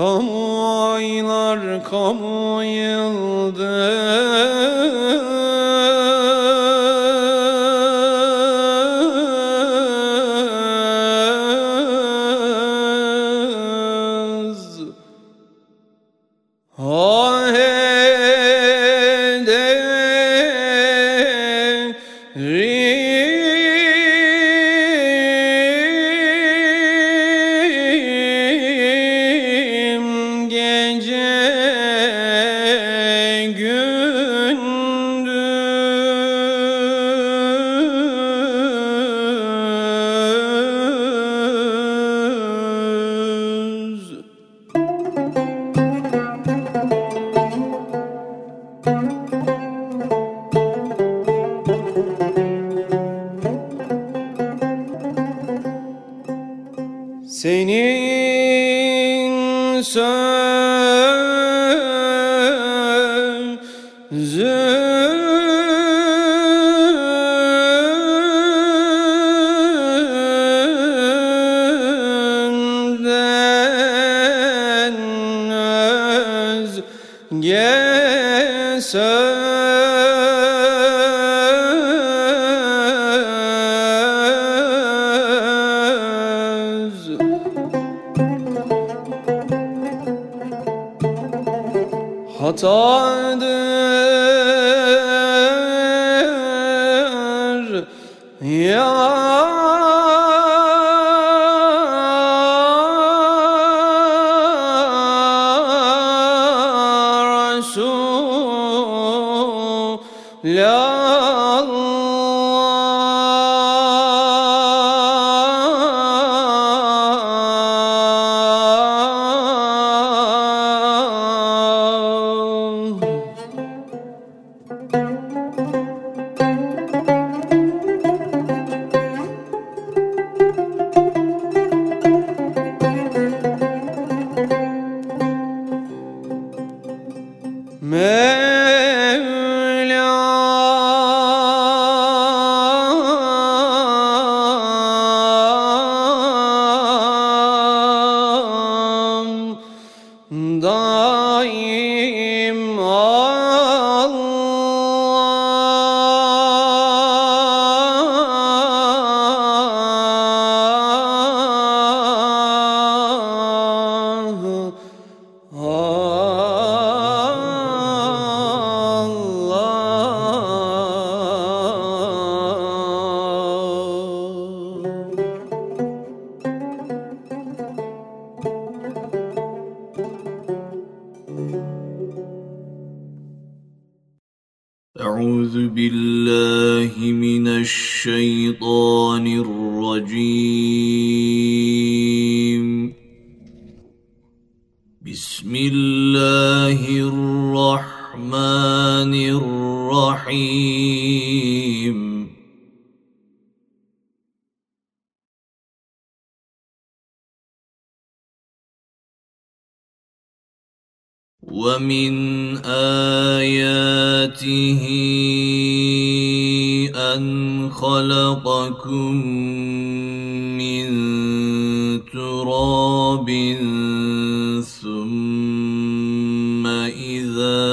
Kamu aylar, kamu yıldız ederim gece gündüz. Senin sözünden özge söz hatadır ya Mevlam daim أعوذ بالله من الشيطان الرجيم. بسم الله الرحمن الرحيم. ومن آياته أن خلقكم من تراب ثم إذا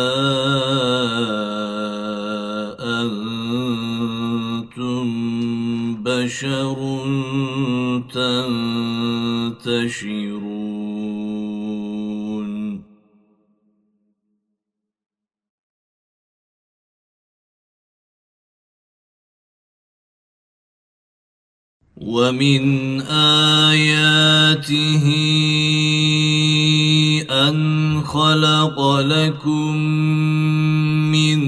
أنتم بشر تنتشرون. ومن آياته أن خلق لكم من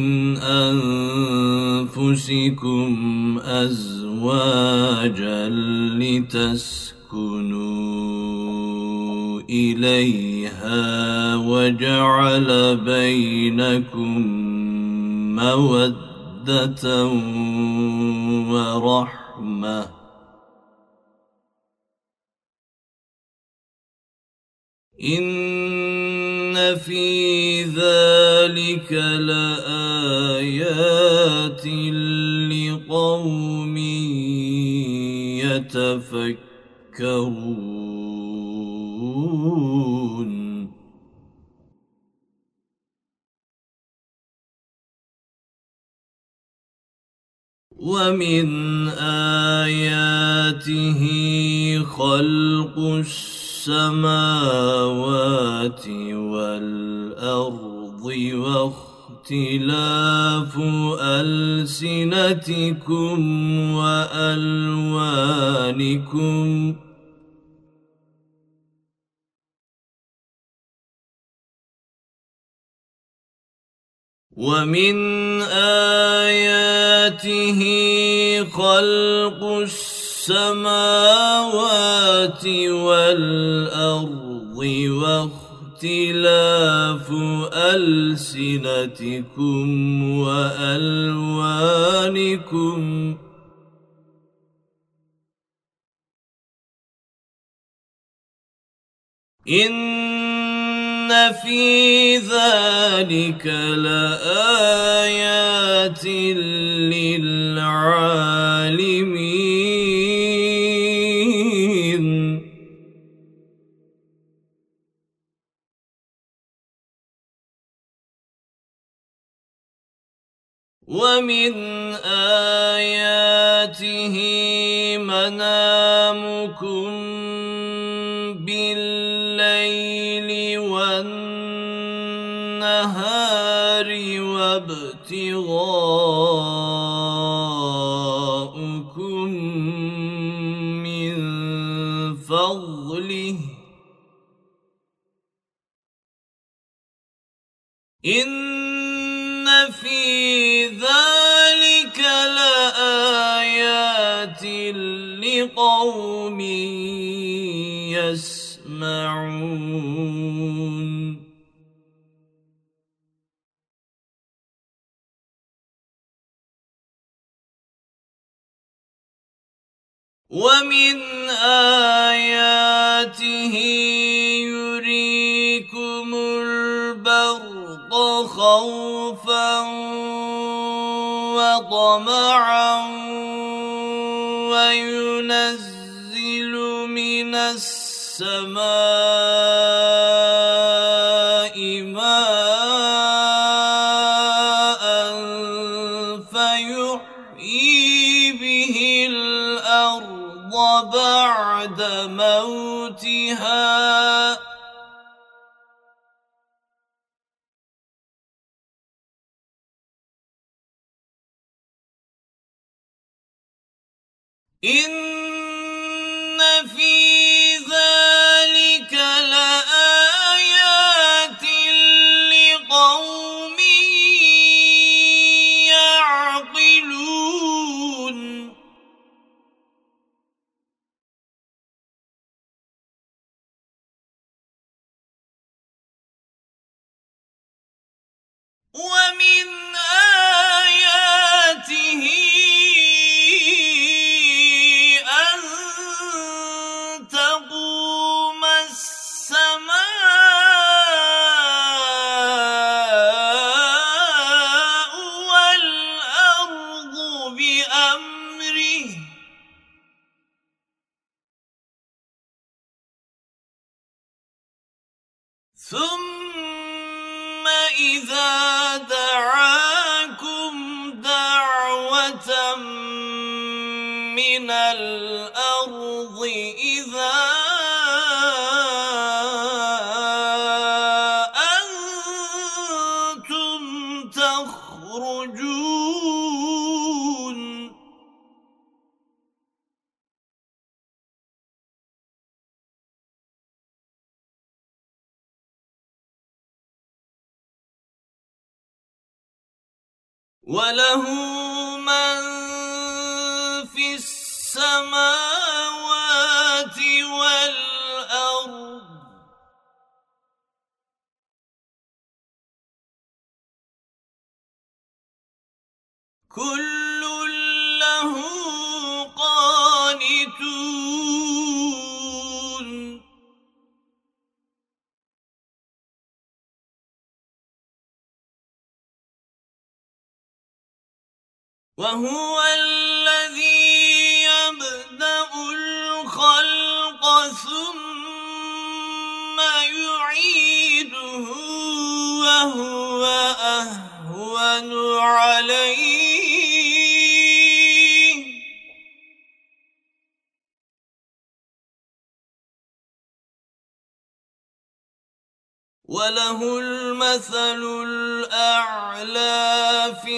أنفسكم أزواجا لتسكنوا إليها وجعل بينكم مودة ورحمة. إن في ذلك لآيات لقوم يتفكرون. ومن آياته خلق السماوات والأرض واختلاف ألسنتكم وألوانكم ومن آياته خلق السماوات والأرض واختلاف ألسنتكم وألوانكم إن في ذلك لآيات للعالمين ومن آياته منامكم بالليل والنهار وابتغاؤكم من فضله إن في ذلك لآيات لقوم يسمعون ومن آياته يريكم البرق خوفا وطمعا وينزل من السماء ماء فيحيي به الأرض بعد موتها إن في ذلك لآيات لقوم يعقلون ومن آياته أن تقوم السماء والأرض بأمره ثم إذا دعاكم دعوة من الأرض إذا أنتم تخرجون وله من في السماوات والأرض كل له قانتون وهو الذي يبدأ الخلق ثم يعيده وهو أهون عليه وَلَهُ الْمَثَلُ الْأَعْلَى فِي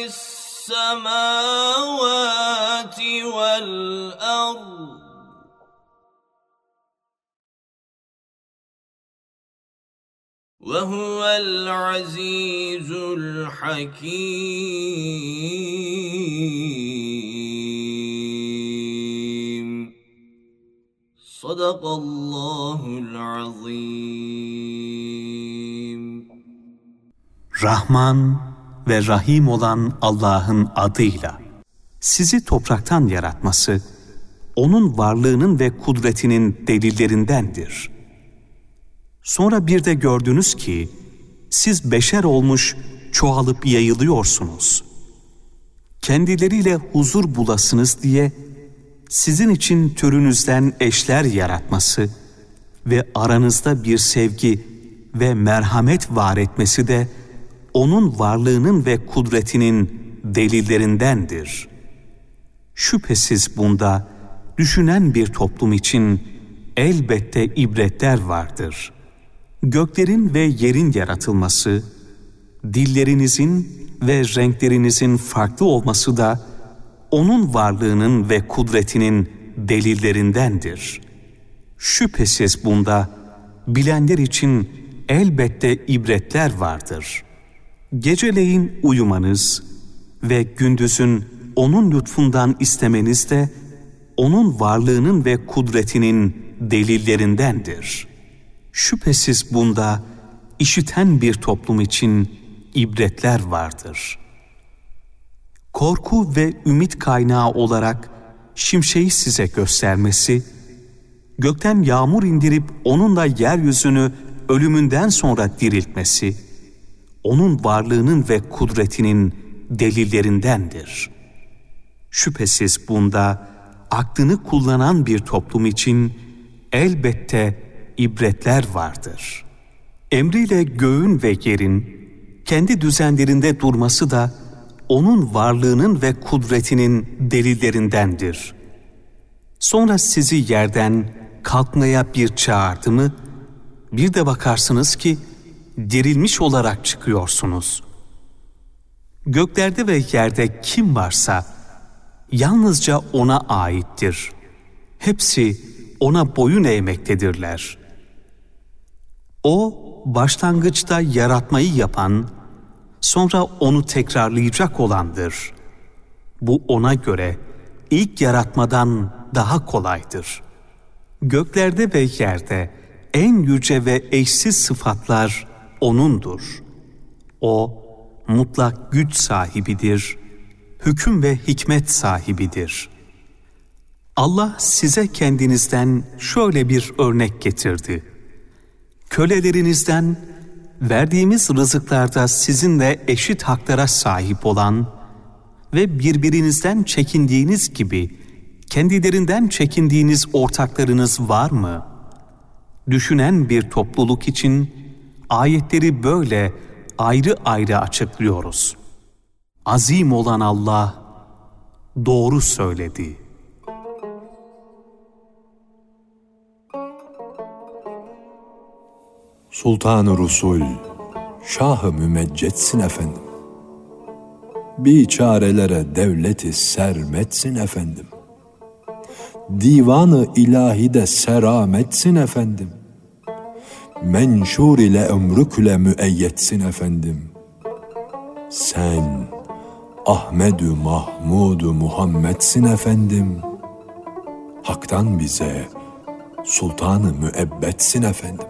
السَّمَاوَاتِ وَالْأَرْضِ وَهُوَ الْعَزِيزُ الْحَكِيمُ. Sadakallahul azim. Rahman ve Rahim olan Allah'ın adıyla. Sizi topraktan yaratması, onun varlığının ve kudretinin delillerindendir. Sonra bir de gördünüz ki, siz beşer olmuş, çoğalıp yayılıyorsunuz. Kendileriyle huzur bulasınız diye, sizin için türünüzden eşler yaratması ve aranızda bir sevgi ve merhamet var etmesi de onun varlığının ve kudretinin delillerindendir. Şüphesiz bunda düşünen bir toplum için elbette ibretler vardır. Göklerin ve yerin yaratılması, dillerinizin ve renklerinizin farklı olması da onun varlığının ve kudretinin delillerindendir. Şüphesiz bunda bilenler için elbette ibretler vardır. Geceleyin uyumanız ve gündüzün onun lütfundan istemeniz de onun varlığının ve kudretinin delillerindendir. Şüphesiz bunda işiten bir toplum için ibretler vardır. Korku ve ümit kaynağı olarak şimşeği size göstermesi, gökten yağmur indirip onunla yeryüzünü ölümünden sonra diriltmesi, onun varlığının ve kudretinin delillerindendir. Şüphesiz bunda aklını kullanan bir toplum için elbette ibretler vardır. Emriyle göğün ve yerin kendi düzenlerinde durması da onun varlığının ve kudretinin delillerindendir. Sonra sizi yerden kalkmaya bir çağırdı mı, bir de bakarsınız ki dirilmiş olarak çıkıyorsunuz. Göklerde ve yerde kim varsa yalnızca ona aittir. Hepsi ona boyun eğmektedirler. O başlangıçta yaratmayı yapan, sonra onu tekrarlayacak olandır. Bu ona göre ilk yaratmadan daha kolaydır. Göklerde ve yerde en yüce ve eşsiz sıfatlar O'nundur. O mutlak güç sahibidir, hüküm ve hikmet sahibidir. Allah size kendinizden şöyle bir örnek getirdi. Kölelerinizden verdiğimiz rızıklarda sizinle eşit haklara sahip olan ve birbirinizden çekindiğiniz gibi kendilerinden çekindiğiniz ortaklarınız var mı? Düşünen bir topluluk için ayetleri böyle ayrı ayrı açıklıyoruz. Azim olan Allah doğru söyledi. Sultan-ı Rusul, Şah-ı Mümeccetsin efendim. Biçarelere devleti sermetsin efendim. Divanı ilahide serametsin efendim. Menşur ile ömrükle müeyyetsin efendim. Sen Ahmed-ü Mahmud-u Muhammed'sin efendim. Hak'tan bize Sultan-ı Müebbetsin efendim.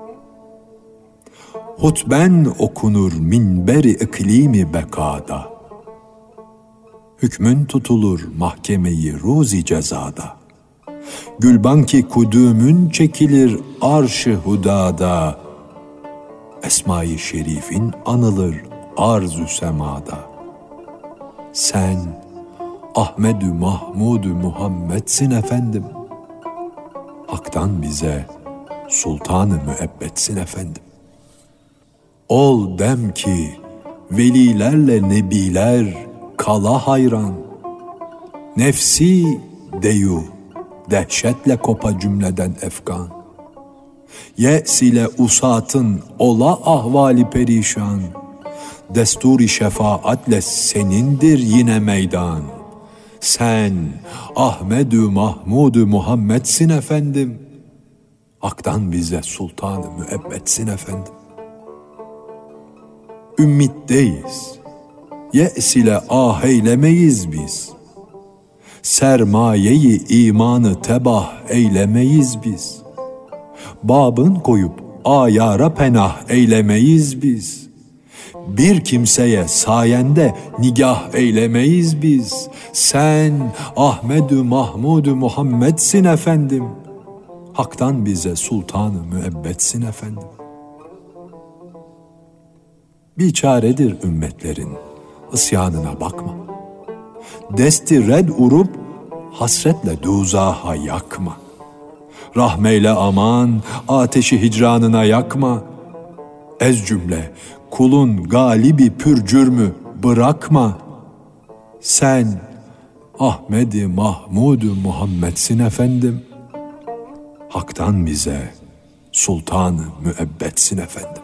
Hutben okunur minber-i iklimi bekada. Hükmün tutulur mahkemeyi ruzi cezada. Gülbanki kudümün çekilir arş-ı hudada. Esma-i şerifin anılır arz-ü semada. Sen Ahmed-ü Mahmud-u Muhammed'sin efendim. Hak'tan bize Sultan-ı Müebbetsin efendim. Ol dem ki velilerle nebiler kala hayran. Nefsi deyu dehşetle kopa cümleden efkan. Ye's ile usatın ola ahvali perişan. Desturi şefaatle senindir yine meydan. Sen Ahmed-ü Mahmud-ü Muhammed'sin efendim. Hak'tan bize sultan-ı müebbetsin efendim. Ümmitteyiz. Ye's ile ah eylemeyiz biz. Sermayeyi imanı tebah eylemeyiz biz. Babın koyup ayara penah eylemeyiz biz. Bir kimseye sayende nigah eylemeyiz biz. Sen Ahmed-ü Mahmud-ü Muhammed'sin efendim. Hak'tan bize sultan-ı müebbetsin efendim. Biçaredir ümmetlerin, isyanına bakma. Desti red urup hasretle duzaha yakma. Rahmeyle aman ateşi hicranına yakma. Ez cümle kulun galibi pür cürmü bırakma. Sen Ahmed-i Mahmud-u Muhammed'sin efendim. Hak'tan bize sultan-ı müebbetsin efendim.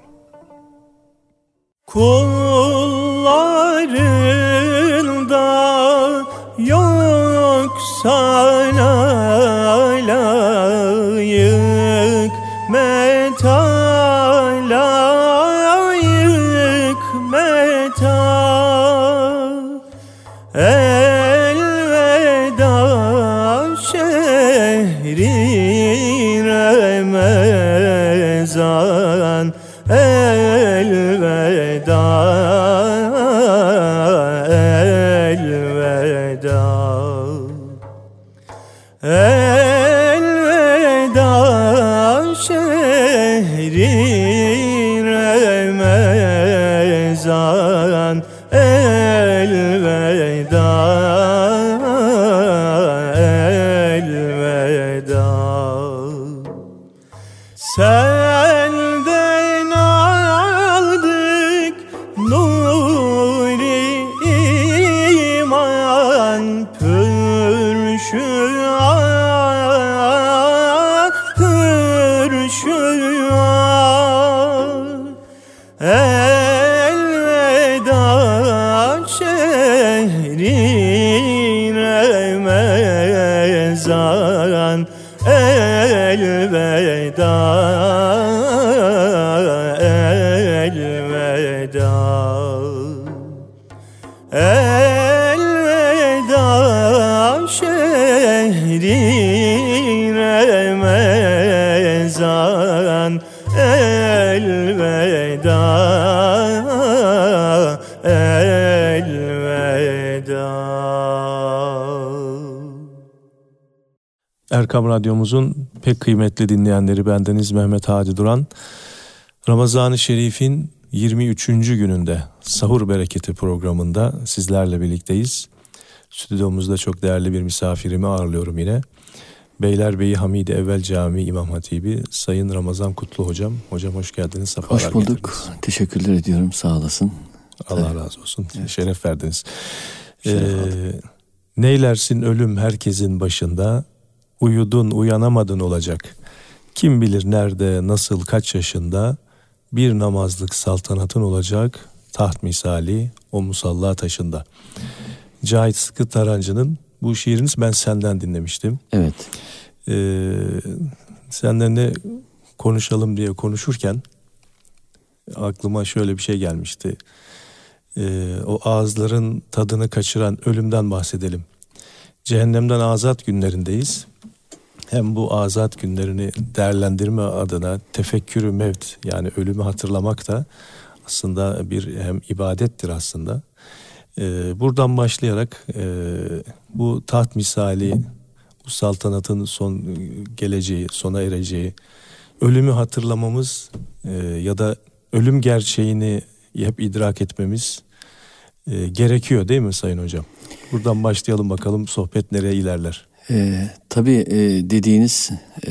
Kullarında yoksa layık meta, layık meta. Elveda şehri Ramazan, elveda, elveda, elveda şehri Ramazan, elveda, elveda. Senden aldık nuri iman, pürşüan, pürşüan. Elveda şehri Ramazan, elveda, elveda, elveda şehri Ramazan, elveda, elveda. Erkam Radyomuzun pek kıymetli dinleyenleri, bendeniz Mehmet Hadi Duran. Ramazan-ı Şerif'in 23. gününde Sahur Bereketi programında sizlerle birlikteyiz. Stüdyomuzda çok değerli bir misafirimi ağırlıyorum yine. Beylerbeyi Hamid-i Evvel Camii İmam Hatibi Sayın Ramazan Kutlu Hocam. Hocam hoş geldiniz. Sefalar hoş bulduk. Getirdiniz. Teşekkürler ediyorum. Sağ olasın. Allah razı olsun. Evet. Şeref verdiniz. Neylersin ölüm herkesin başında, uyudun uyanamadın olacak. Kim bilir nerede, nasıl, kaç yaşında, bir namazlık saltanatın olacak, taht misali o musalla taşında. Cahit Sıtkı Tarancı'nın bu şiirini ben senden dinlemiştim. Evet. Senden de konuşalım diye konuşurken aklıma şöyle bir şey gelmişti. O ağızların tadını kaçıran ölümden bahsedelim. Cehennemden azat günlerindeyiz. Hem bu azat günlerini değerlendirme adına tefekkürü mevt, yani ölümü hatırlamak da aslında bir hem ibadettir aslında. Buradan başlayarak bu taht misali, bu saltanatın son geleceği, sona ereceği, ölümü hatırlamamız ya da ölüm gerçeğini hep idrak etmemiz gerekiyor değil mi Sayın Hocam? Buradan başlayalım bakalım, sohbet nereye ilerler? Tabii dediğiniz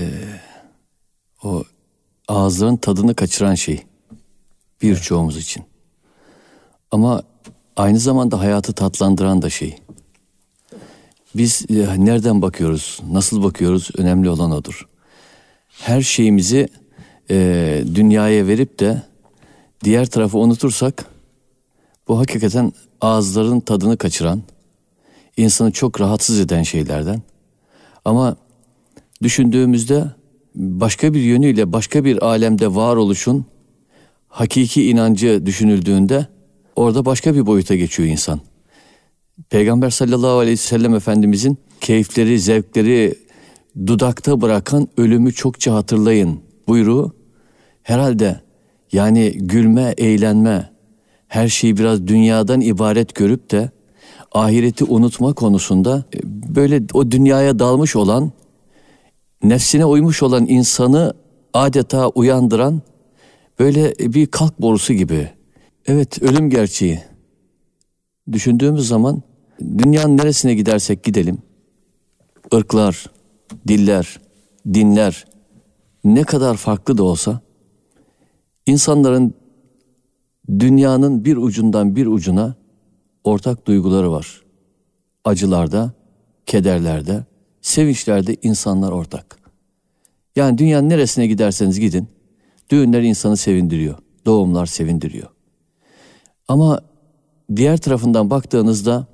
o ağızların tadını kaçıran şey birçoğumuz için. Ama aynı zamanda hayatı tatlandıran da şey. Biz nereden bakıyoruz, nasıl bakıyoruz, önemli olan odur. her şeyimizi dünyaya verip de diğer tarafı unutursak, bu hakikaten ağızların tadını kaçıran, insanı çok rahatsız eden şeylerden. Ama düşündüğümüzde başka bir yönüyle başka bir alemde varoluşun hakiki inancı düşünüldüğünde orada başka bir boyuta geçiyor insan. Peygamber sallallahu aleyhi ve sellem Efendimizin keyifleri, zevkleri dudakta bırakan ölümü çokça hatırlayın buyruğu herhalde, yani gülme, eğlenme, her şeyi biraz dünyadan ibaret görüp de ahireti unutma konusunda böyle o dünyaya dalmış olan, nefsine uymuş olan insanı adeta uyandıran böyle bir kalk borusu gibi. Evet, ölüm gerçeği. Düşündüğümüz zaman dünyanın neresine gidersek gidelim, ırklar, diller, dinler ne kadar farklı da olsa insanların dünyanın bir ucundan bir ucuna ortak duyguları var. Acılarda, kederlerde, sevinçlerde insanlar ortak. Yani dünyanın neresine giderseniz gidin, düğünler insanı sevindiriyor, doğumlar sevindiriyor. Ama diğer tarafından baktığınızda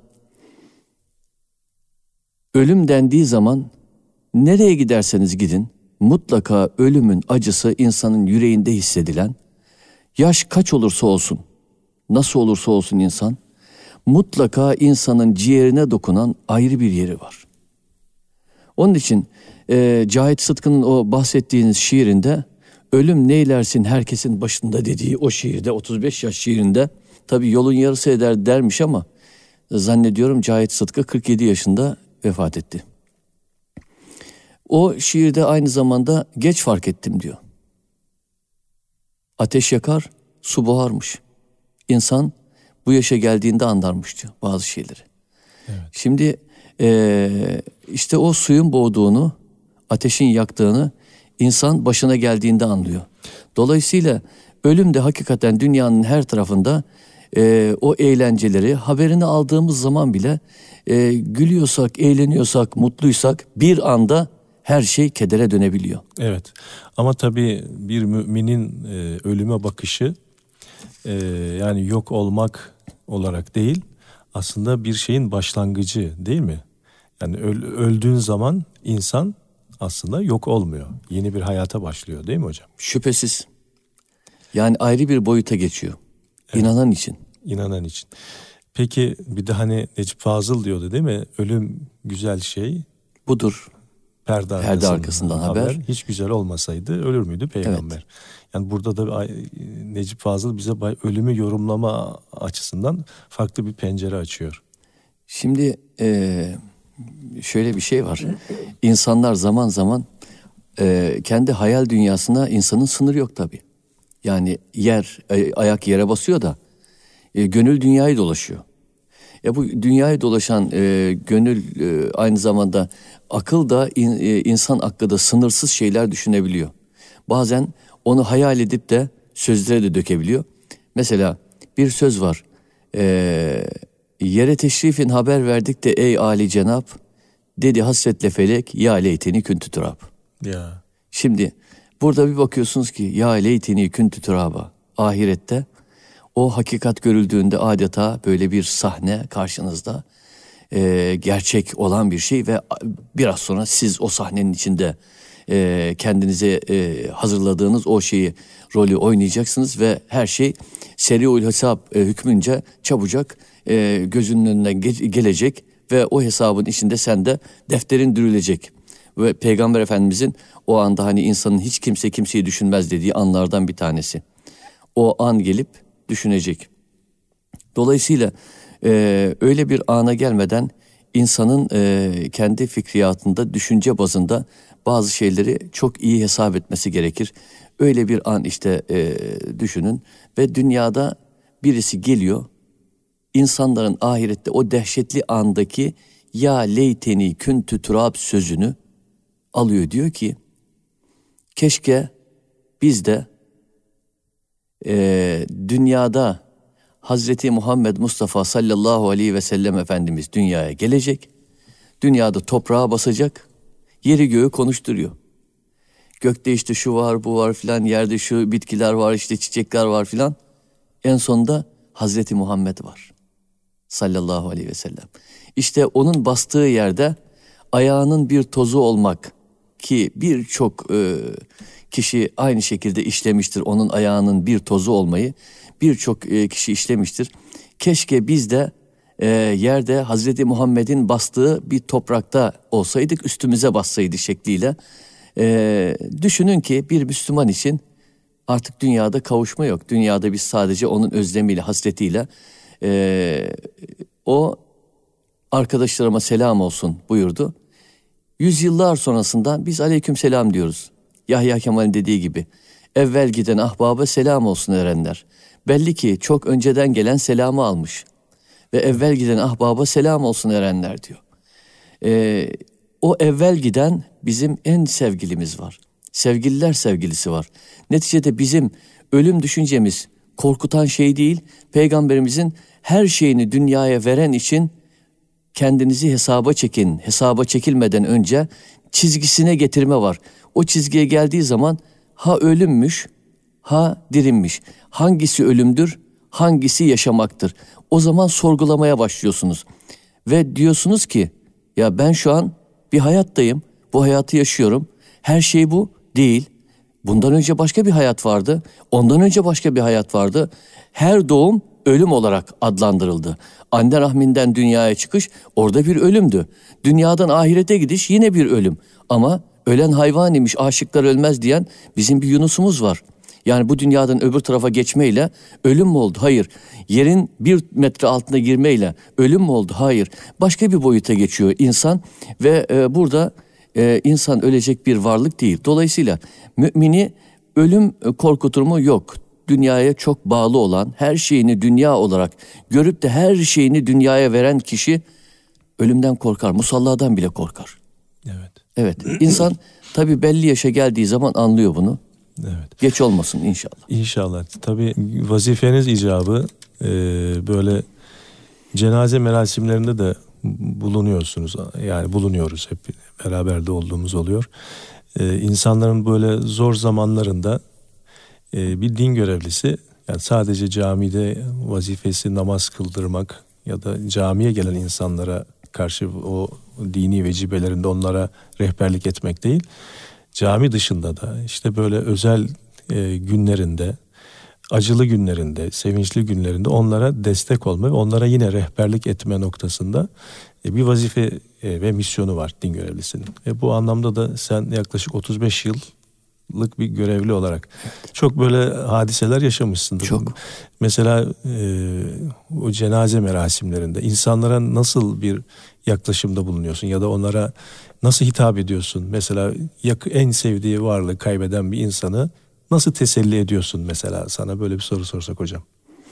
ölüm dendiği zaman nereye giderseniz gidin mutlaka ölümün acısı insanın yüreğinde hissedilen, yaş kaç olursa olsun, nasıl olursa olsun insan, mutlaka insanın ciğerine dokunan ayrı bir yeri var. Onun için Cahit Sıtkı'nın o bahsettiğiniz şiirinde ölüm neylersin herkesin başında dediği o şiirde, 35 yaş şiirinde, tabii yolun yarısı eder dermiş ama zannediyorum Cahit Sıtkı 47 yaşında vefat etti. O şiirde aynı zamanda geç fark ettim diyor. Ateş yakar, su boğarmış. İnsan bu yaşa geldiğinde anlarmış diyor bazı şeyleri. Evet. Şimdi işte o suyun boğduğunu, ateşin yaktığını insan başına geldiğinde anlıyor. Dolayısıyla ölüm de hakikaten dünyanın her tarafında o eğlenceleri haberini aldığımız zaman bile gülüyorsak, eğleniyorsak, mutluysak bir anda her şey kedere dönebiliyor. Evet, ama tabii bir müminin ölüme bakışı yani yok olmak olarak değil, aslında bir şeyin başlangıcı değil mi? Yani öldüğün zaman insan aslında yok olmuyor. Yeni bir hayata başlıyor değil mi hocam? Şüphesiz. Yani ayrı bir boyuta geçiyor. Evet. İnanan için. İnanan için. Peki bir de hani Necip Fazıl diyordu değil mi? Ölüm güzel şey. Budur. Perde arkasından haber. Hiç güzel olmasaydı ölür müydü peygamber? Evet. Yani burada da Necip Fazıl bize ölümü yorumlama açısından farklı bir pencere açıyor. Şimdi şöyle bir şey var. İnsanlar zaman zaman kendi hayal dünyasına, insanın sınırı yok tabii. Yani ayak yere basıyor da gönül dünyayı dolaşıyor. Bu dünyayı dolaşan gönül aynı zamanda akıl da insan aklı da sınırsız şeyler düşünebiliyor. Bazen onu hayal edip de sözlere de dökebiliyor. Mesela bir söz var. Yere teşrifin haber verdik de ey âli cenab, dedi hasretle felek ya leyteni küntü turab. Ya. Şimdi burada bir bakıyorsunuz ki ya leyteni küntü turaba, ahirette o hakikat görüldüğünde adeta böyle bir sahne karşınızda, gerçek olan bir şey ve biraz sonra siz o sahnenin içinde kendinize hazırladığınız o rolü oynayacaksınız ve her şey seriül hesap hükmünce çabucak gözünün önüne gelecek ve o hesabın içinde sende defterin dürülecek. Ve Peygamber Efendimizin o anda hani insanın hiç kimse kimseyi düşünmez dediği anlardan bir tanesi. O an gelip düşünecek. Dolayısıyla öyle bir ana gelmeden insanın kendi fikriyatında, düşünce bazında bazı şeyleri çok iyi hesap etmesi gerekir. Öyle bir an işte düşünün ve dünyada birisi geliyor, insanların ahirette o dehşetli andaki ya leyteni küntü turab sözünü alıyor, diyor ki keşke biz de dünyada Hazreti Muhammed Mustafa sallallahu aleyhi ve sellem Efendimiz dünyaya gelecek, dünyada toprağa basacak, yeri göğü konuşturuyor. Gökte işte şu var, bu var filan, yerde şu bitkiler var, işte çiçekler var filan. En sonunda Hazreti Muhammed var. Sallallahu aleyhi ve sellem. İşte onun bastığı yerde ayağının bir tozu olmak, ki birçok kişi aynı şekilde işlemiştir. Onun ayağının bir tozu olmayı birçok kişi işlemiştir. Keşke biz de yerde Hazreti Muhammed'in bastığı bir toprakta olsaydık, üstümüze bassaydı şekliyle. Düşünün ki bir Müslüman için artık dünyada kavuşma yok. Dünyada biz sadece onun özlemiyle, hasretiyle, o arkadaşlarıma selam olsun buyurdu. Yüzyıllar sonrasında biz aleykümselam diyoruz. Yahya Kemal'in dediği gibi, evvel giden ahbaba selam olsun erenler. Belli ki çok önceden gelen selamı almış. Ve evvel giden ahbaba selam olsun erenler diyor. O evvel giden bizim en sevgilimiz var. Sevgililer sevgilisi var. Neticede bizim ölüm düşüncemiz korkutan şey değil. Peygamberimizin her şeyini dünyaya veren için kendinizi hesaba çekin, hesaba çekilmeden önce çizgisine getirme var. O çizgiye geldiği zaman ha ölümmüş, ha dirilmiş. Hangisi ölümdür, hangisi yaşamaktır? O zaman sorgulamaya başlıyorsunuz. Ve diyorsunuz ki, ya ben şu an bir hayattayım, bu hayatı yaşıyorum. Her şey bu değil. Bundan önce başka bir hayat vardı, ondan önce başka bir hayat vardı. Her doğum ölüm olarak adlandırıldı. Anne rahminden dünyaya çıkış orada bir ölümdü. Dünyadan ahirete gidiş yine bir ölüm. Ama ölen hayvan imiş, aşıklar ölmez diyen bizim bir Yunus'umuz var. Yani bu dünyadan öbür tarafa geçmeyle ölüm mü oldu? Hayır. Yerin 1 metre altına girmeyle ölüm mü oldu? Hayır. Başka bir boyuta geçiyor insan ve burada insan ölecek bir varlık değil. Dolayısıyla mümini ölüm korkutur mu? Yok. Dünyaya çok bağlı olan, her şeyini dünya olarak görüp de her şeyini dünyaya veren kişi ölümden korkar. Musalladan bile korkar. Evet. Evet. İnsan tabii belli yaşa geldiği zaman anlıyor bunu. Evet. Geç olmasın inşallah. İnşallah. Tabii vazifeniz icabı böyle cenaze merasimlerinde de bulunuyorsunuz. Yani bulunuyoruz, hep beraber de olduğumuz oluyor. İnsanların böyle zor zamanlarında bir din görevlisi, yani sadece camide vazifesi namaz kıldırmak ya da camiye gelen insanlara karşı o dini vecibelerinde onlara rehberlik etmek değil, cami dışında da işte böyle özel günlerinde, acılı günlerinde, sevinçli günlerinde onlara destek olma ve onlara yine rehberlik etme noktasında bir vazife ve misyonu var din görevlisinin. Bu anlamda da sen yaklaşık 35 yıllık bir görevli olarak çok böyle hadiseler yaşamışsındır. Çok. Mesela o cenaze merasimlerinde insanlara nasıl bir yaklaşımda bulunuyorsun ya da onlara nasıl hitap ediyorsun? Mesela en sevdiği varlığı kaybeden bir insanı nasıl teselli ediyorsun mesela? Sana böyle bir soru sorsak hocam.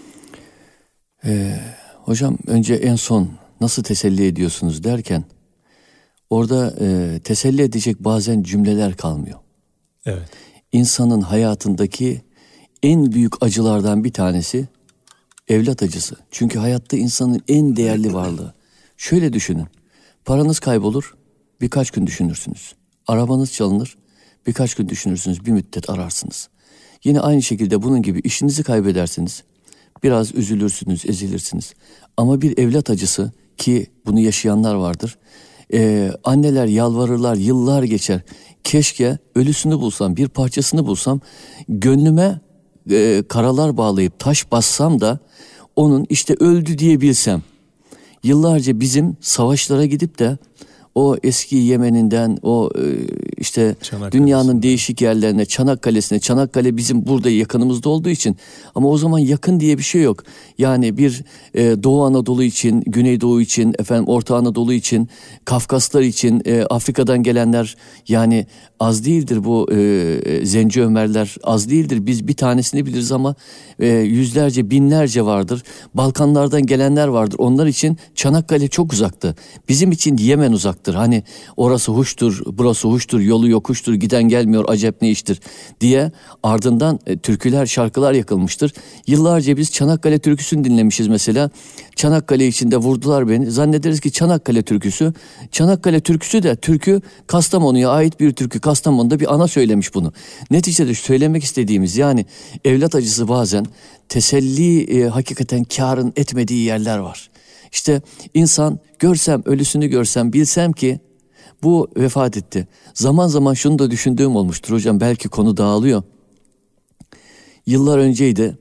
Hocam önce en son nasıl teselli ediyorsunuz derken orada teselli edecek bazen cümleler kalmıyor. Evet. İnsanın hayatındaki en büyük acılardan bir tanesi evlat acısı. Çünkü hayatta insanın en değerli varlığı. Şöyle düşünün. Paranız kaybolur, birkaç gün düşünürsünüz. Arabanız çalınır, birkaç gün düşünürsünüz, bir müddet ararsınız. Yine aynı şekilde bunun gibi işinizi kaybedersiniz. Biraz üzülürsünüz, ezilirsiniz. Ama bir evlat acısı, ki bunu yaşayanlar vardır. Anneler yalvarırlar, yıllar geçer. Keşke ölüsünü bulsam, bir parçasını bulsam, gönlüme karalar bağlayıp taş bassam da onun işte öldü diyebilsem. Yıllarca bizim savaşlara gidip de o eski Yemen'inden o işte dünyanın değişik yerlerine, Çanakkale'sine, Çanakkale bizim burada yakınımızda olduğu için, ama o zaman yakın diye bir şey yok. Yani bir Doğu Anadolu için, Güneydoğu için, Orta Anadolu için, Kafkaslar için, Afrika'dan gelenler yani az değildir, bu Zenci Ömerler az değildir. Biz bir tanesini biliriz ama yüzlerce, binlerce vardır. Balkanlardan gelenler vardır. Onlar için Çanakkale çok uzaktı. Bizim için Yemen uzaktı. uzaktır. Hani orası huştur, burası huştur, yolu yokuştur, giden gelmiyor, acep ne iştir diye ardından türküler, şarkılar yakılmıştır. Yıllarca biz Çanakkale türküsünü dinlemişiz mesela. Çanakkale içinde vurdular beni. Zannederiz ki Çanakkale türküsü. Çanakkale türküsü de türkü Kastamonu'ya ait bir türkü. Kastamonu'da bir ana söylemiş bunu. Neticede söylemek istediğimiz yani evlat acısı bazen teselli hakikaten kârın etmediği yerler var. İşte insan görsem, ölüsünü görsem, bilsem ki bu vefat etti. Zaman zaman şunu da düşündüğüm olmuştur hocam, belki konu dağılıyor. Yıllar önceydi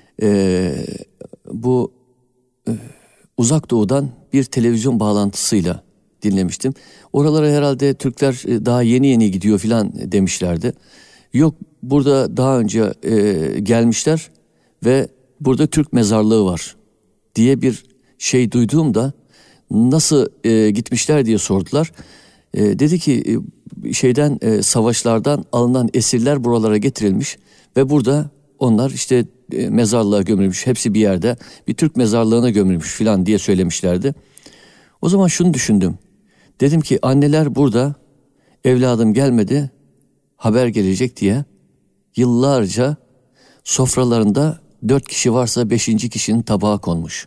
bu Uzak Doğu'dan bir televizyon bağlantısıyla dinlemiştim. Oralara herhalde Türkler daha yeni yeni gidiyor filan demişlerdi. Yok, burada daha önce gelmişler ve burada Türk mezarlığı var diye bir şey duyduğumda nasıl gitmişler diye sordular. Dedi ki savaşlardan alınan esirler buralara getirilmiş ve burada onlar işte mezarlığa gömülmüş. Hepsi bir yerde bir Türk mezarlığına gömülmüş filan diye söylemişlerdi. O zaman şunu düşündüm. Dedim ki anneler burada evladım gelmedi, haber gelecek diye yıllarca sofralarında 4 kişi varsa 5. kişinin tabağı konmuş.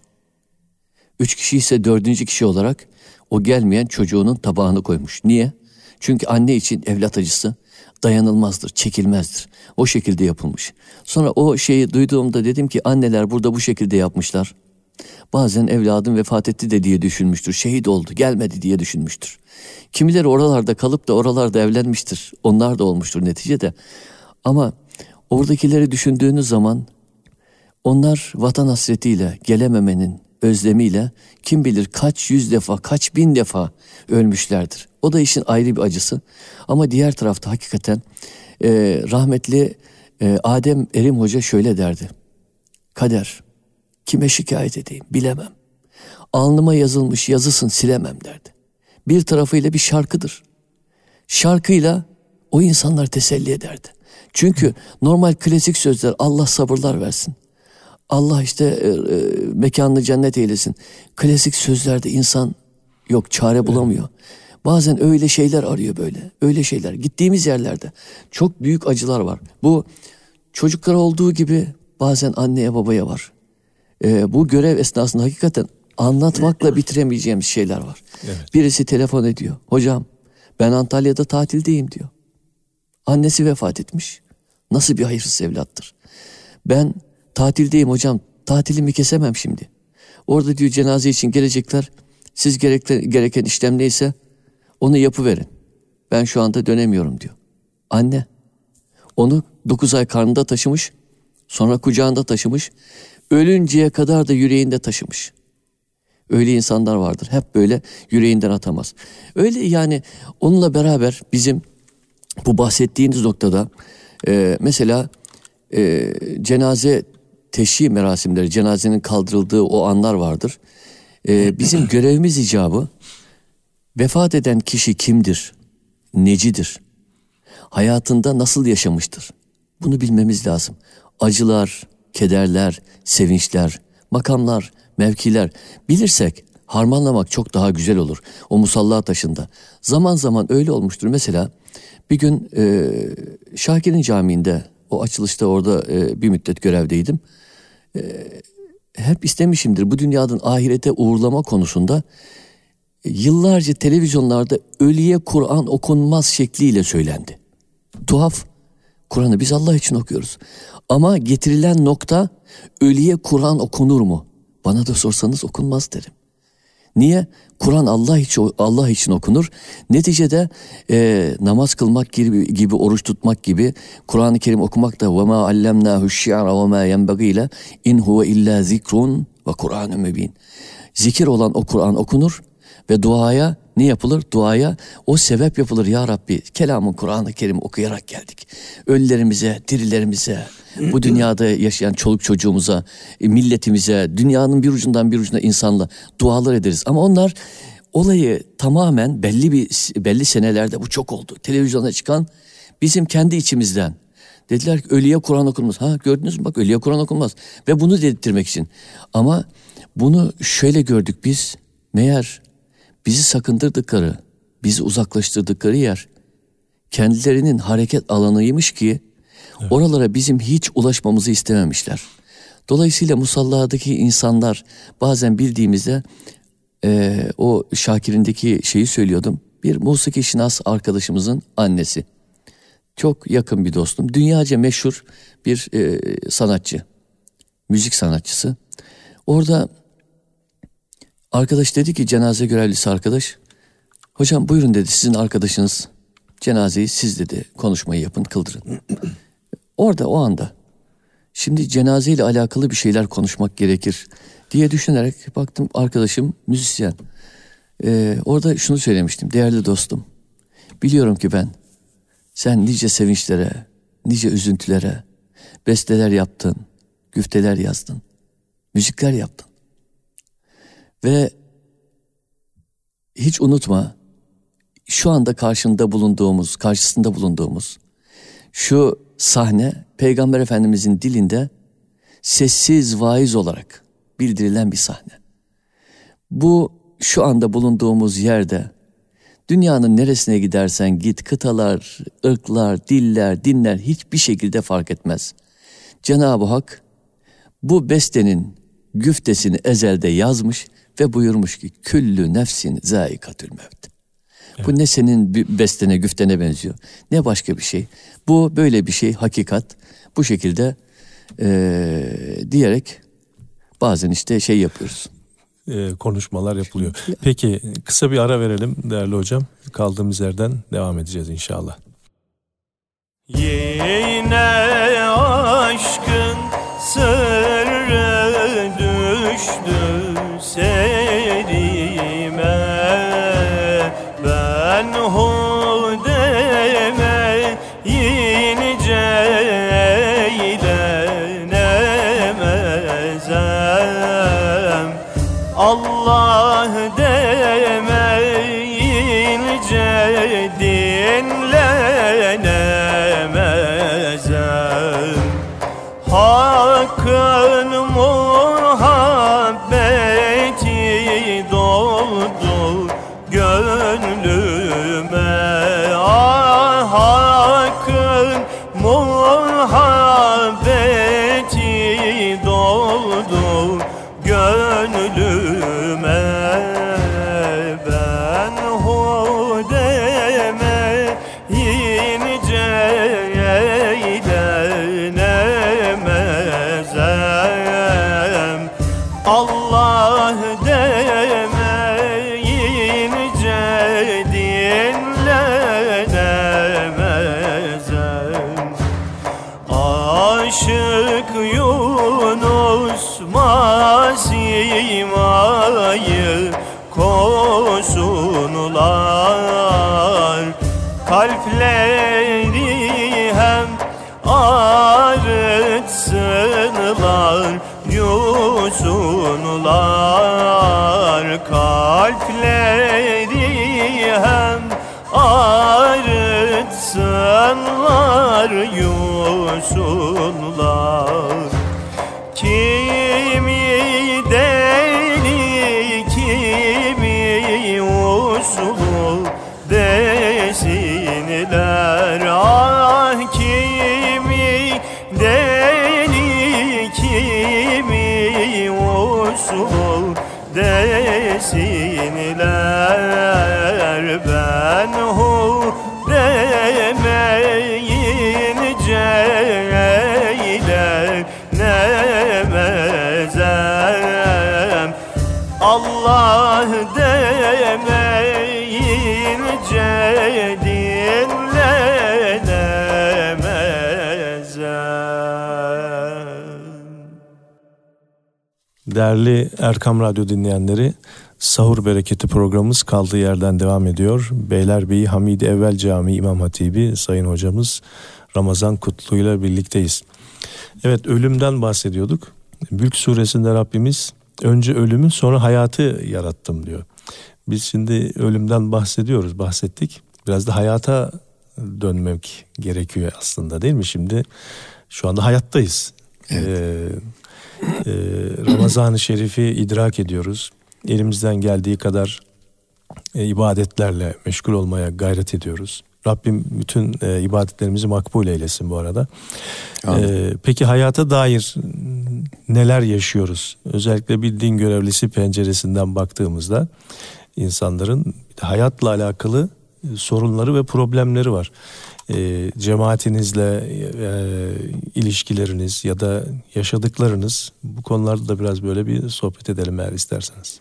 3 kişi ise 4. kişi olarak o gelmeyen çocuğunun tabağını koymuş. Niye? Çünkü anne için evlat acısı dayanılmazdır, çekilmezdir. O şekilde yapılmış. Sonra o şeyi duyduğumda dedim ki anneler burada bu şekilde yapmışlar. Bazen evladım vefat etti de diye düşünmüştür. Şehit oldu, gelmedi diye düşünmüştür. Kimileri oralarda kalıp da oralarda evlenmiştir. Onlar da olmuştur neticede. Ama oradakileri düşündüğünüz zaman onlar vatan hasretiyle, gelememenin özlemiyle kim bilir kaç yüz defa, kaç bin defa ölmüşlerdir. O da işin ayrı bir acısı. Ama diğer tarafta hakikaten rahmetli Adem Erim Hoca şöyle derdi. Kader, kime şikayet edeyim bilemem. Alnıma yazılmış yazısın silemem derdi. Bir tarafıyla bir şarkıdır. Şarkıyla o insanlar teselli ederdi. Çünkü normal klasik sözler Allah sabırlar versin. Allah işte mekanını cennet eylesin. Klasik sözlerde insan yok, çare bulamıyor. Bazen öyle şeyler arıyor böyle. Öyle şeyler. Gittiğimiz yerlerde çok büyük acılar var. Bu çocuklara olduğu gibi bazen anneye babaya var. Bu görev esnasında hakikaten anlatmakla bitiremeyeceğimiz şeyler var. Evet. Birisi telefon ediyor. Hocam ben Antalya'da tatildeyim diyor. Annesi vefat etmiş. Nasıl bir hayırsız evlattır. Ben tatildeyim hocam. Tatilimi kesemem şimdi. Orada diyor cenaze için gelecekler. Siz gereken işlem neyse onu yapıverin. Ben şu anda dönemiyorum diyor. Anne onu 9 ay karnında taşımış. Sonra kucağında taşımış. Ölünceye kadar da yüreğinde taşımış. Öyle insanlar vardır. Hep böyle yüreğinden atamaz. Öyle yani onunla beraber bizim bu bahsettiğiniz noktada mesela cenaze teşhi merasimleri, cenazenin kaldırıldığı o anlar vardır. Bizim görevimiz icabı vefat eden kişi kimdir? Necidir? Hayatında nasıl yaşamıştır? Bunu bilmemiz lazım. Acılar, kederler, sevinçler, makamlar, mevkiler bilirsek harmanlamak çok daha güzel olur. O musalla taşında. Zaman zaman öyle olmuştur. Mesela bir gün Şakir'in camiinde o açılışta orada bir müddet görevdeydim. Hep istemişimdir bu dünyadan ahirete uğurlama konusunda yıllarca televizyonlarda ölüye Kur'an okunmaz şekliyle söylendi. Tuhaf. Kur'an'ı biz Allah için okuyoruz. Ama getirilen nokta ölüye Kur'an okunur mu? Bana da sorsanız okunmaz derim. Niye? Kur'an Allah için okunur. Neticede namaz kılmak gibi, oruç tutmak gibi Kur'an-ı Kerim okumak da وَمَا عَلَّمْنَاهُ الشِّعْرَ وَمَا يَنْبَغِيلَ اِنْ هُوَ اِلَّا ذِكْرٌ وَقُرْآنٌ مُب۪ينٌ. Zikir olan o Kur'an okunur ve duaya ne yapılır? Duaya o sebep yapılır. Ya Rabbi kelamın Kur'an-ı Kerim okuyarak geldik. Ölülerimize, dirilerimize, bu dünyada yaşayan çoluk çocuğumuza, milletimize, dünyanın bir ucundan bir ucuna insanla dualar ederiz. Ama onlar olayı tamamen belli senelerde bu çok oldu. Televizyona çıkan bizim kendi içimizden. Dediler ki ölüye Kur'an okunmaz. Ha gördünüz mü bak ölüye Kur'an okunmaz. Ve bunu dedirtmek için. Ama bunu şöyle gördük biz. Meğer bizi sakındırdıkları bizi uzaklaştırdıkları yer kendilerinin hareket alanıymış ki oralara bizim hiç ulaşmamızı istememişler. Dolayısıyla musalladaki insanlar bazen bildiğimizde o Şakir'indeki şeyi söylüyordum. Bir musiki şinas arkadaşımızın annesi. Çok yakın bir dostum. Dünyaca meşhur bir sanatçı. Müzik sanatçısı. Orada arkadaş dedi ki, cenaze görevlisi arkadaş, hocam buyurun dedi, sizin arkadaşınız cenazeyi siz dedi konuşmayı yapın, kıldırın. Orada o anda şimdi cenazeyle alakalı bir şeyler konuşmak gerekir diye düşünerek baktım, arkadaşım müzisyen. Orada şunu söylemiştim: değerli dostum, biliyorum ki sen nice sevinçlere, nice üzüntülere besteler yaptın, güfteler yazdın, müzikler yaptın. Ve hiç unutma, şu anda karşısında bulunduğumuz şu sahne Peygamber Efendimizin dilinde sessiz vaiz olarak bildirilen bir sahne. Bu şu anda bulunduğumuz yerde dünyanın neresine gidersen git, kıtalar, ırklar, diller, dinler hiçbir şekilde fark etmez. Cenab-ı Hak bu bestenin güftesini ezelde yazmış ve buyurmuş ki küllü nefsin zâikatül mevt. Evet. Bu ne senin bestene, güftene benziyor, ne başka bir şey. Bu böyle bir şey, hakikat. Bu şekilde diyerek bazen işte şey yapıyoruz. Konuşmalar yapılıyor. Peki kısa bir ara verelim değerli hocam. Kaldığımız yerden devam edeceğiz inşallah. Yine aşkın sırrı düştü serime, ben hudeme yince eylenemezem, Allah demeyince dinlenemezem. Hakkın muhabbeti doldu gönlüme, ah hakkın muhabbeti doldu gönlüme, ben hudeme yince eylenemezem, Allah demeyince dinlenemezem. Aşık Yunus masimayı kosunlar, kalpleri hem ağrıtsınlar, yusunlar, kalpleri hem ağrıtsınlar, yusunlar. Kimi deli, kimi uslu desinler, ah kimi deli, kimi uslu desinler, ben demeyince eylenemezem, Allah demeyince dinlenemezem. Değerli Erkam Radyo dinleyenleri, Sahur Bereketi programımız kaldığı yerden devam ediyor. Beylerbeyi Hamidi Evvel Camii İmam Hatibi Sayın Hocamız Ramazan Kutlu ile birlikteyiz. Evet, ölümden bahsediyorduk. Mülk suresinde Rabbimiz önce ölümü sonra hayatı yarattım diyor. Biz şimdi ölümden bahsettik. Biraz da hayata dönmek gerekiyor aslında, değil mi? Şimdi şu anda hayattayız. Evet. Ramazan-ı Şerif'i idrak ediyoruz. Elimizden geldiği kadar ibadetlerle meşgul olmaya gayret ediyoruz. Rabbim bütün ibadetlerimizi makbul eylesin bu arada. Peki hayata dair neler yaşıyoruz? Özellikle bir din görevlisi penceresinden baktığımızda insanların hayatla alakalı sorunları ve problemleri var. Cemaatinizle ilişkileriniz ya da yaşadıklarınız, bu konularda da biraz böyle bir sohbet edelim eğer isterseniz.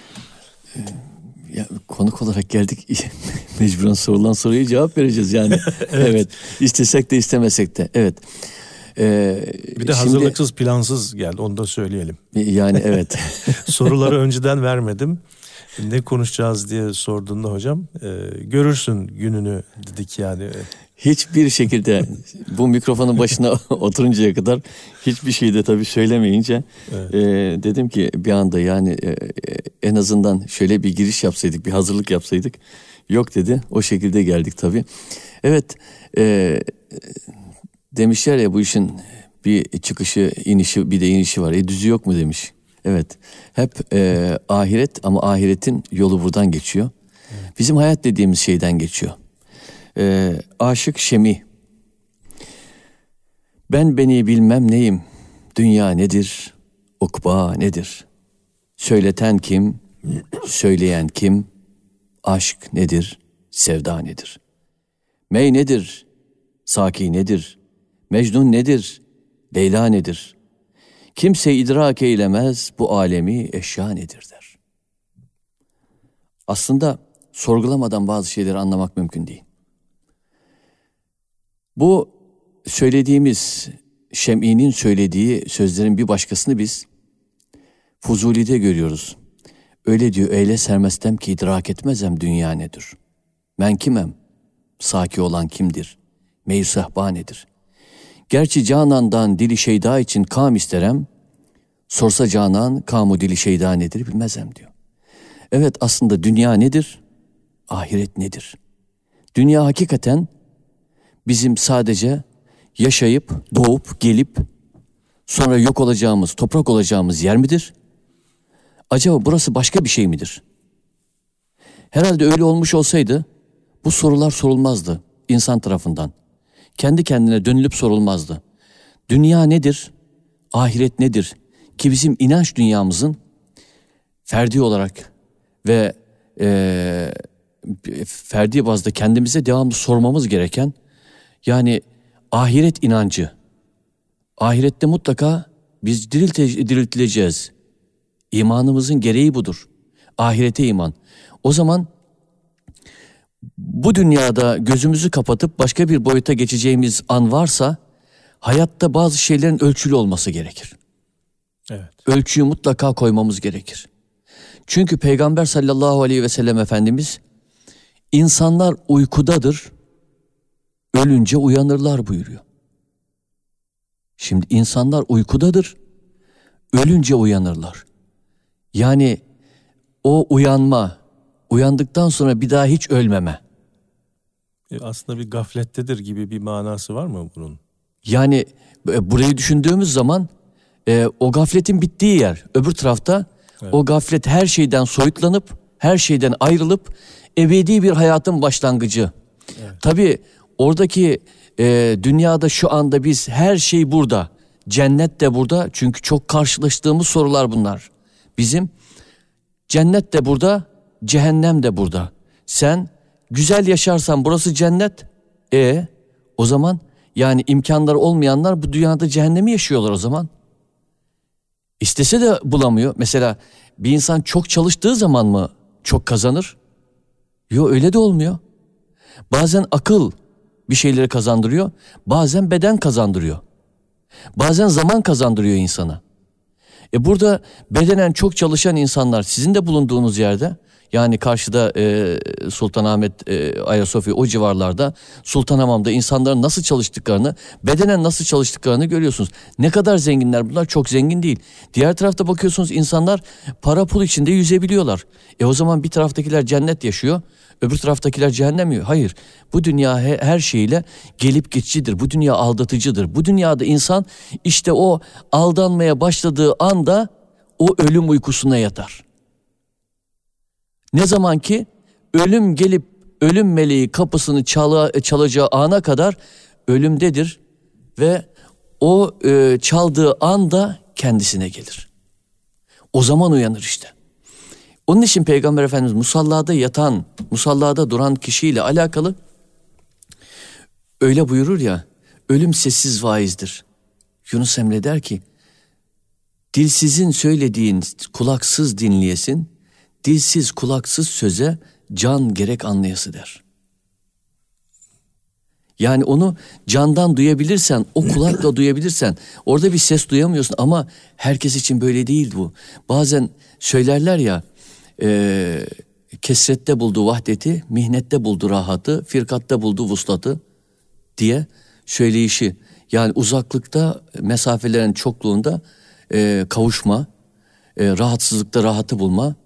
Ya, konuk olarak geldik, mecburen sorulan soruya cevap vereceğiz yani. Evet. İstesek de istemesek de. Evet. Bir de hazırlıksız, plansız geldi, onu da söyleyelim. Yani evet. Soruları önceden vermedim. Ne konuşacağız diye sorduğunda hocam, görürsün gününü dedik yani. Hiçbir şekilde bu mikrofonun başına oturuncaya kadar hiçbir şey de tabii söylemeyince dedim ki bir anda yani en azından şöyle bir giriş yapsaydık, bir hazırlık yapsaydık. Yok dedi, o şekilde geldik tabii. Evet, demişler ya bu işin bir çıkışı, inişi, bir de inişi var. Düzü yok mu demiş. Evet, hep ahiret, ama ahiretin yolu buradan geçiyor. Bizim hayat dediğimiz şeyden geçiyor. Aşık Şemi, ben beni bilmem neyim, dünya nedir, ukba nedir? Söyleten kim, söyleyen kim, aşk nedir, sevda nedir? Mey nedir, saki nedir, Mecnun nedir, Leyla nedir? Kimse idrak eylemez bu alemi eşya nedir der. Aslında sorgulamadan bazı şeyleri anlamak mümkün değil. Bu söylediğimiz, Şem'i'nin söylediği sözlerin bir başkasını biz Fuzuli'de görüyoruz. Öyle diyor, eyle sermestem ki idrak etmezem dünya nedir? Ben kimem? Saki olan kimdir? Mey-i sehba nedir? Gerçi canandan dili şeyda için kam isterem, sorsa canan kamu dili şeyda nedir bilmezem diyor. Evet, aslında dünya nedir? Ahiret nedir? Dünya hakikaten bizim sadece yaşayıp, doğup, gelip sonra yok olacağımız, toprak olacağımız yer midir? Acaba burası başka bir şey midir? Herhalde öyle olmuş olsaydı bu sorular sorulmazdı insan tarafından. Kendi kendine dönülüp sorulmazdı. Dünya nedir? Ahiret nedir? Ki bizim inanç dünyamızın ferdi olarak ve ferdi bazda kendimize devamlı sormamız gereken, yani ahiret inancı. Ahirette mutlaka biz diriltileceğiz. İmanımızın gereği budur. Ahirete iman. O zaman bu dünyada gözümüzü kapatıp başka bir boyuta geçeceğimiz an varsa, hayatta bazı şeylerin ölçülü olması gerekir. Evet. Ölçüyü mutlaka koymamız gerekir. Çünkü Peygamber sallallahu aleyhi ve sellem Efendimiz, insanlar uykudadır, ölünce uyanırlar buyuruyor. Şimdi insanlar uykudadır, ölünce uyanırlar. Yani o uyanma, uyandıktan sonra bir daha hiç ölmeme. Aslında bir gaflettedir gibi bir manası var mı bunun? Yani burayı düşündüğümüz zaman o gafletin bittiği yer. Öbür tarafta evet, o gaflet her şeyden soyutlanıp, her şeyden ayrılıp ebedi bir hayatın başlangıcı. Evet. Tabii oradaki dünyada şu anda biz her şey burada. Cennet de burada, çünkü çok karşılaştığımız sorular bunlar. Bizim cennet de burada, cehennem de burada. Sen güzel yaşarsan burası cennet. O zaman yani imkanları olmayanlar bu dünyada cehennemi yaşıyorlar o zaman. İstese de bulamıyor. Mesela bir insan çok çalıştığı zaman mı çok kazanır? Yok, öyle de olmuyor. Bazen akıl bir şeyleri kazandırıyor, bazen beden kazandırıyor. Bazen zaman kazandırıyor insana. Burada bedenen çok çalışan insanlar sizin de bulunduğunuz yerde, yani karşıda Sultanahmet, Ayasofya, o civarlarda, Sultanhamam'da insanların nasıl çalıştıklarını, bedenen nasıl çalıştıklarını görüyorsunuz. Ne kadar zenginler bunlar? Çok zengin değil. Diğer tarafta bakıyorsunuz, insanlar para pul içinde yüzebiliyorlar. O zaman bir taraftakiler cennet yaşıyor, öbür taraftakiler cehennem yiyor. Hayır, bu dünya her şeyle gelip geçicidir. Bu dünya aldatıcıdır. Bu dünyada insan işte o aldanmaya başladığı anda o ölüm uykusuna yatar. Ne zaman ki ölüm gelip ölüm meleği kapısını çalacağı ana kadar ölümdedir ve o çaldığı anda kendisine gelir. O zaman uyanır işte. Onun için Peygamber Efendimiz musallada yatan, musallada duran kişiyle alakalı öyle buyurur ya, ölüm sessiz vaizdir. Yunus Emre der ki, dilsizin söylediğin kulaksız dinleyesin, dilsiz kulaksız söze can gerek anlayası der. Yani onu candan duyabilirsen, o kulakla duyabilirsen, orada bir ses duyamıyorsun ama herkes için böyle değil bu. Bazen söylerler ya, kesrette buldu vahdeti, mihnette buldu rahatı, firkatta buldu vuslatı diye söyleyişi. Yani uzaklıkta, mesafelerin çokluğunda kavuşma, rahatsızlıkta rahatı bulma,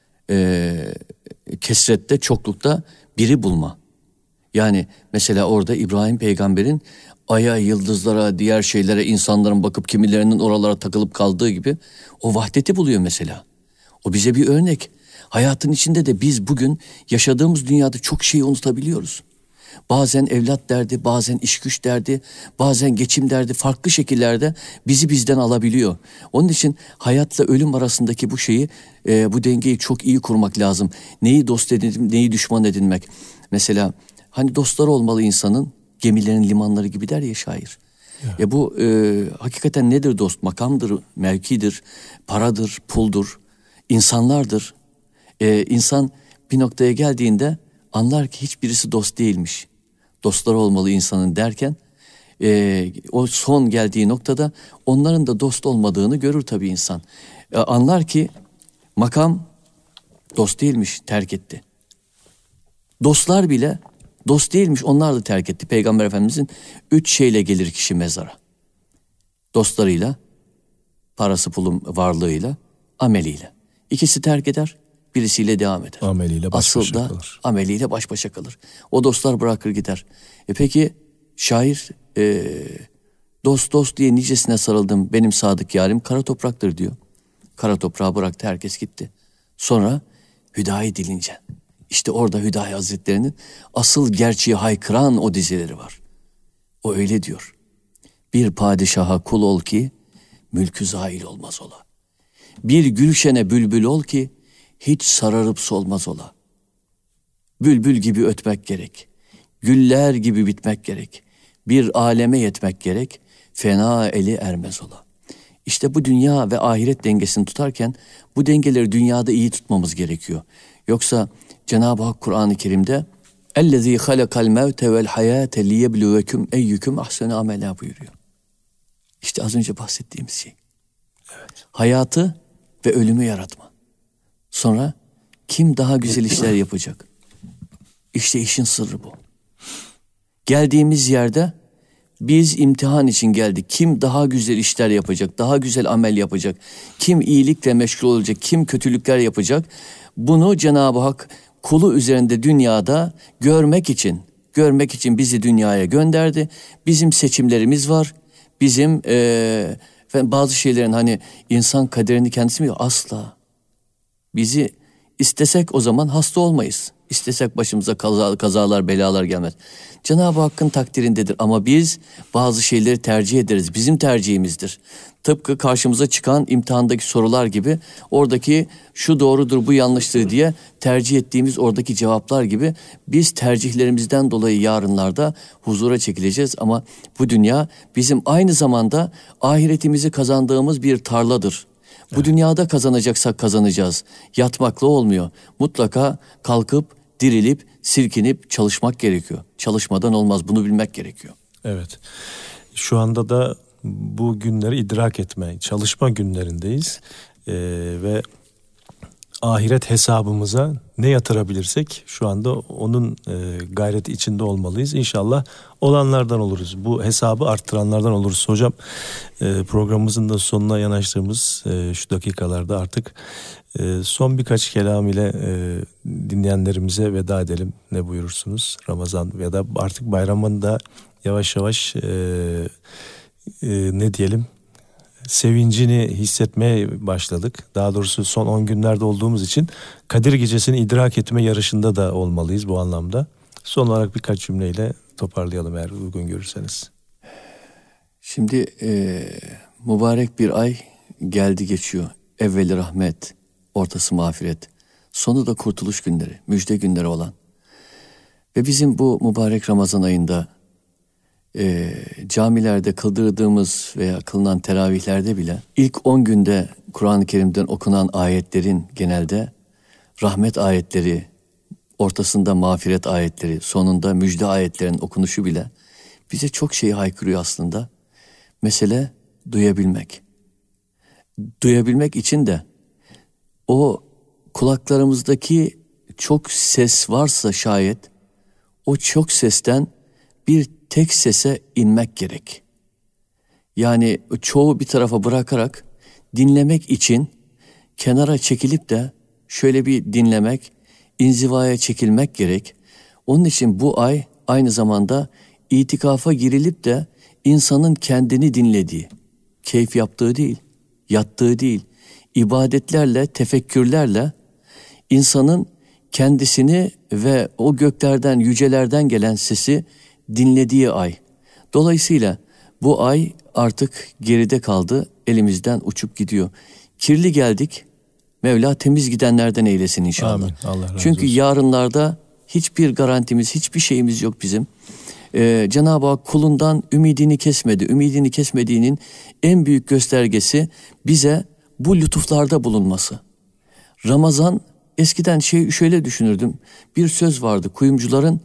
kesrette, çoklukta biri bulma. Yani mesela orada İbrahim peygamberin aya, yıldızlara, diğer şeylere, insanların bakıp kimilerinin oralara takılıp kaldığı gibi o vahdeti buluyor mesela. O bize bir örnek. Hayatın içinde de biz bugün yaşadığımız dünyada çok şeyi unutabiliyoruz. Bazen evlat derdi, bazen iş güç derdi, bazen geçim derdi farklı şekillerde bizi bizden alabiliyor. Onun için hayatla ölüm arasındaki bu şeyi, bu dengeyi çok iyi kurmak lazım. Neyi dost edinmek, neyi düşman edinmek. Mesela hani dostları olmalı insanın, gemilerin limanları gibi der ya şair. Evet. Bu hakikaten nedir dost? Makamdır, mevkidir, paradır, puldur, insanlardır. İnsan bir noktaya geldiğinde anlar ki hiçbirisi dost değilmiş. Dostlar olmalı insanın derken o son geldiği noktada onların da dost olmadığını görür tabii insan. Anlar ki makam dost değilmiş, terk etti. Dostlar bile dost değilmiş, onlar da terk etti. Peygamber Efendimizin 3 şeyle gelir kişi mezara. Dostlarıyla, parası pulun varlığıyla, ameliyle. İkisi terk eder, birisiyle devam eder. Ameliyle baş asıl başa da kalır. ameliyle baş başa kalır. O dostlar bırakır gider. Peki şair dost dost diye nicesine sarıldım, benim sadık yarim kara topraktır diyor. Kara toprağı bıraktı, herkes gitti. Sonra Hüdayi dilince, İşte orada Hüdayi Hazretleri'nin asıl gerçeği haykıran o dizeleri var. O öyle diyor. Bir padişaha kul ol ki mülkü zail olmaz ola. Bir gülşene bülbül ol ki hiç sararıp solmaz ola. Bülbül gibi ötmek gerek. Güller gibi bitmek gerek. Bir aleme yetmek gerek. Fena eli ermez ola. İşte bu dünya ve ahiret dengesini tutarken bu dengeleri dünyada iyi tutmamız gerekiyor. Yoksa Cenab-ı Hak Kur'an-ı Kerim'de اَلَّذ۪ي خَلَقَ الْمَوْتَ وَالْحَيَاةَ لِيَبْلُوَكُمْ اَيُّكُمْ اَحْسَنُ عَمَلًا buyuruyor. İşte az önce bahsettiğimiz şey. Evet. Hayatı ve ölümü yaratma. Sonra kim daha güzel işler yapacak? İşte işin sırrı bu. Geldiğimiz yerde biz imtihan için geldik. Kim daha güzel işler yapacak, daha güzel amel yapacak, kim iyilikle meşgul olacak, kim kötülükler yapacak? Bunu Cenab-ı Hak kulu üzerinde dünyada görmek için bizi dünyaya gönderdi. Bizim seçimlerimiz var. Bizim bazı şeylerin hani insan kaderini kendisi mi? Asla. Bizi istesek o zaman hasta olmayız. İstesek başımıza kazalar, belalar gelmez. Cenab-ı Hakk'ın takdirindedir ama biz bazı şeyleri tercih ederiz. Bizim tercihimizdir. Tıpkı karşımıza çıkan imtihandaki sorular gibi oradaki şu doğrudur, bu yanlıştır diye tercih ettiğimiz oradaki cevaplar gibi biz tercihlerimizden dolayı yarınlarda huzura çekileceğiz. Ama bu dünya bizim aynı zamanda ahiretimizi kazandığımız bir tarladır. Bu dünyada kazanacaksak kazanacağız. Yatmakla olmuyor. Mutlaka kalkıp, dirilip, silkinip çalışmak gerekiyor. Çalışmadan olmaz. Bunu bilmek gerekiyor. Evet. Şu anda da bu günleri idrak etme, çalışma günlerindeyiz. Ve ahiret hesabımıza ne yatırabilirsek şu anda onun gayreti içinde olmalıyız. İnşallah olanlardan oluruz. Bu hesabı arttıranlardan oluruz. Hocam programımızın da sonuna yanaştığımız şu dakikalarda artık son birkaç kelam ile dinleyenlerimize veda edelim. Ne buyurursunuz? Ramazan ya da artık bayramın da yavaş yavaş ne diyelim? sevincini hissetmeye başladık. Daha doğrusu son 10 günlerde olduğumuz için Kadir Gecesi'ni idrak etme yarışında da olmalıyız bu anlamda. Son olarak birkaç cümleyle toparlayalım eğer uygun görürseniz. Şimdi mübarek bir ay geldi geçiyor. Evveli rahmet, ortası mağfiret, sonu da kurtuluş günleri, müjde günleri olan. Ve bizim bu mübarek Ramazan ayında camilerde kıldırdığımız veya kılınan teravihlerde bile ilk 10 günde Kur'an-ı Kerim'den okunan ayetlerin genelde rahmet ayetleri, ortasında mağfiret ayetleri, sonunda müjde ayetlerin okunuşu bile bize çok şey haykırıyor aslında. Mesele duyabilmek. Duyabilmek için de o kulaklarımızdaki çok ses varsa şayet o çok sesten bir tek sese inmek gerek. Yani çoğu bir tarafa bırakarak dinlemek için kenara çekilip de şöyle bir dinlemek, inzivaya çekilmek gerek. Onun için bu ay aynı zamanda itikafa girilip de insanın kendini dinlediği, keyif yaptığı değil, yattığı değil, ibadetlerle, tefekkürlerle insanın kendisini ve o göklerden, yücelerden gelen sesi dinlediği ay. Dolayısıyla bu ay artık geride kaldı, elimizden uçup gidiyor. Kirli geldik, Mevla temiz gidenlerden eylesin inşallah. Amin. Allah razı olsun. Çünkü yarınlarda hiçbir garantimiz, hiçbir şeyimiz yok bizim. Cenab-ı Hak kulundan ümidini kesmedi. Ümidini kesmediğinin en büyük göstergesi bize bu lütuflarda bulunması. Ramazan, eskiden şöyle düşünürdüm. Bir söz vardı, kuyumcuların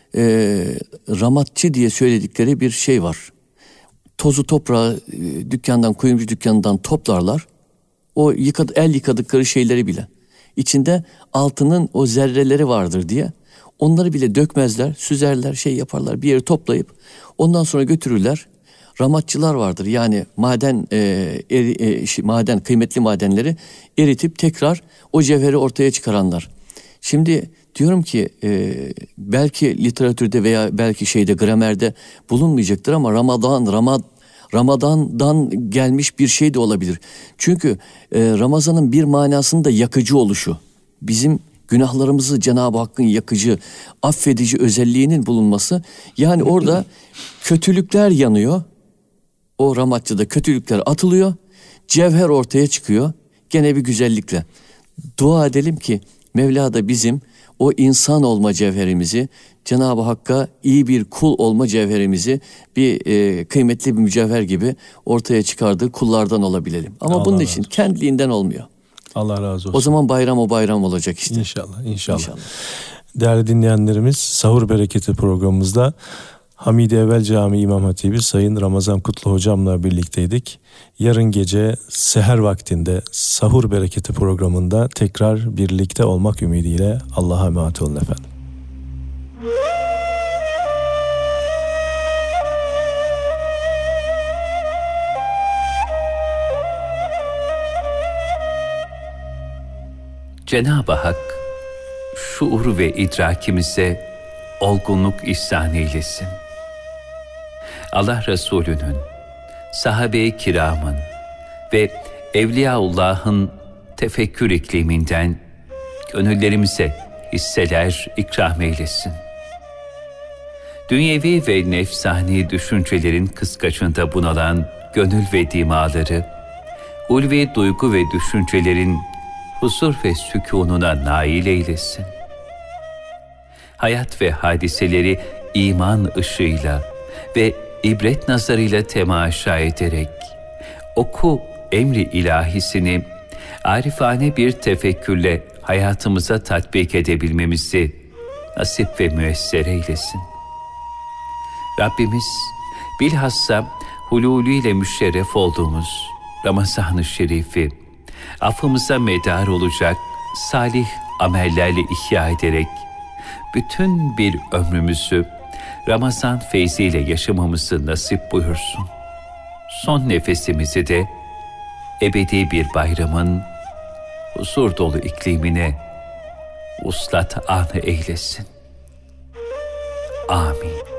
ramatçı diye söyledikleri bir şey var. Tozu toprağı dükkandan, kuyumcu dükkanından toplarlar. O el yıkadıkları şeyleri bile. İçinde altının o zerreleri vardır diye. Onları bile dökmezler, süzerler, şey yaparlar, bir yere toplayıp ondan sonra götürürler. Ramatçılar vardır, yani maden, kıymetli madenleri eritip tekrar o cevheri ortaya çıkaranlar. Şimdi diyorum ki belki literatürde veya belki gramerde bulunmayacaktır ama Ramazan'dan gelmiş bir şey de olabilir. Çünkü Ramazan'ın bir manasının da yakıcı oluşu. Bizim günahlarımızı Cenab-ı Hakk'ın yakıcı, affedici özelliğinin bulunması. Yani orada kötülükler yanıyor. O ramatçıda kötülükler atılıyor. Cevher ortaya çıkıyor. Gene bir güzellikle. Dua edelim ki Mevla da bizim o insan olma cevherimizi, Cenab-ı Hakk'a iyi bir kul olma cevherimizi bir kıymetli bir mücevher gibi ortaya çıkardığı kullardan olabilelim. Ama Allah bunun razı için olsun. kendiliğinden olmuyor. Allah razı olsun. O zaman bayram o bayram olacak işte. İnşallah. Değerli dinleyenlerimiz, Sahur Bereketi programımızda Hamidiye Camii İmam Hatibi Sayın Ramazan Kutlu Hocam'la birlikteydik. Yarın gece seher vaktinde Sahur Bereketi programında tekrar birlikte olmak ümidiyle Allah'a emanet olun efendim. Cenab-ı Hak şuur ve idrakimize olgunluk ihsan eylesin. Allah Resulü'nün, sahabe-i kiramın ve Evliyaullah'ın tefekkür ikliminden gönüllerimize hisseler ikram eylesin. Dünyevi ve nefsani düşüncelerin kıskaçında bunalan gönül ve dimaları, ulvi duygu ve düşüncelerin huzur ve sükûnuna nail eylesin. Hayat ve hadiseleri iman ışığıyla ve ibret nazarıyla temaşa ederek, oku emri ilahisini arifane bir tefekkürle hayatımıza tatbik edebilmemizi nasip ve müyesser eylesin. Rabbimiz bilhassa hulûlüyle müşerref olduğumuz Ramazan-ı Şerif'i affımıza medar olacak salih amellerle ihya ederek bütün bir ömrümüzü Ramazan feyziyle yaşamamızı nasip buyursun. Son nefesimizi de ebedi bir bayramın huzur dolu iklimine vuslat anı eylesin. Amin.